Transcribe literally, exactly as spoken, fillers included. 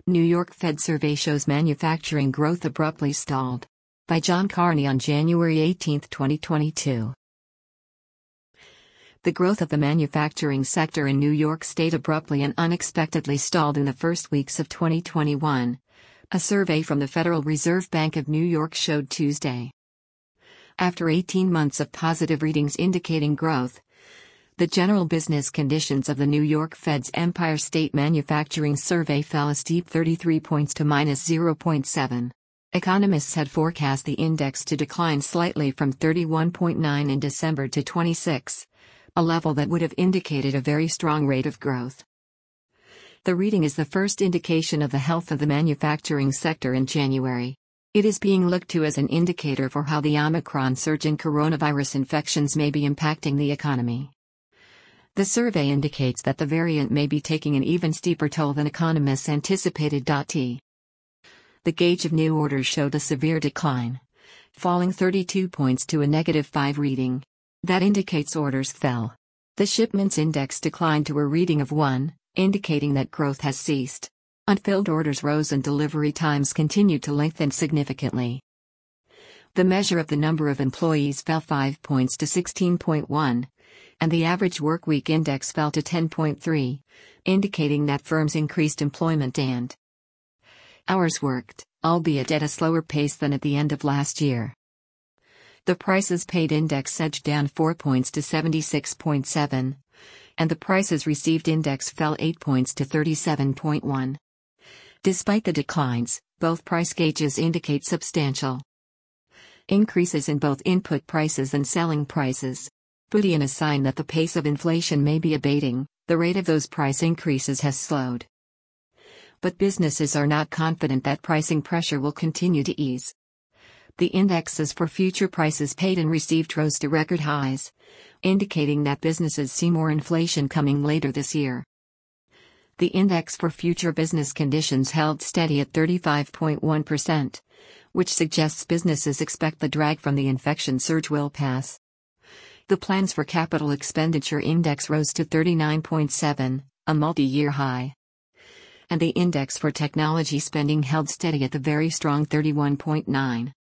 New York Fed survey shows manufacturing growth abruptly stalled. By John Carney on January eighteenth, twenty twenty-two. The growth of the manufacturing sector in New York State abruptly and unexpectedly stalled in the first weeks of twenty twenty-one, a survey from the Federal Reserve Bank of New York showed Tuesday. After eighteen months of positive readings indicating growth, the general business conditions of the New York Fed's Empire State Manufacturing Survey fell a steep thirty-three points to minus zero point seven. Economists had forecast the index to decline slightly from thirty-one point nine in December to twenty-six, a level that would have indicated a very strong rate of growth. The reading is the first indication of the health of the manufacturing sector in January. It is being looked to as an indicator for how the Omicron surge in coronavirus infections may be impacting the economy. The survey indicates that the variant may be taking an even steeper toll than economists anticipated. T. The gauge of new orders showed a severe decline, falling thirty-two points to a negative five reading. That indicates orders fell. The shipments index declined to a reading of one, indicating that growth has ceased. Unfilled orders rose and delivery times continued to lengthen significantly. The measure of the number of employees fell five points to sixteen point one. And the average workweek index fell to ten point three, indicating that firms increased employment and hours worked, albeit at a slower pace than at the end of last year. The prices paid index edged down four points to seventy-six point seven, and the prices received index fell eight points to thirty-seven point one. Despite the declines, both price gauges indicate substantial increases in both input prices and selling prices. Bullion a sign that the pace of inflation may be abating. The rate of those price increases has slowed. But businesses are not confident that pricing pressure will continue to ease. The indexes for future prices paid and received rose to record highs, indicating that businesses see more inflation coming later this year. The index for future business conditions held steady at thirty-five point one percent, which suggests businesses expect the drag from the infection surge will pass. The plans for capital expenditure index rose to thirty-nine point seven, a multi-year high. And the index for technology spending held steady at the very strong thirty-one point nine.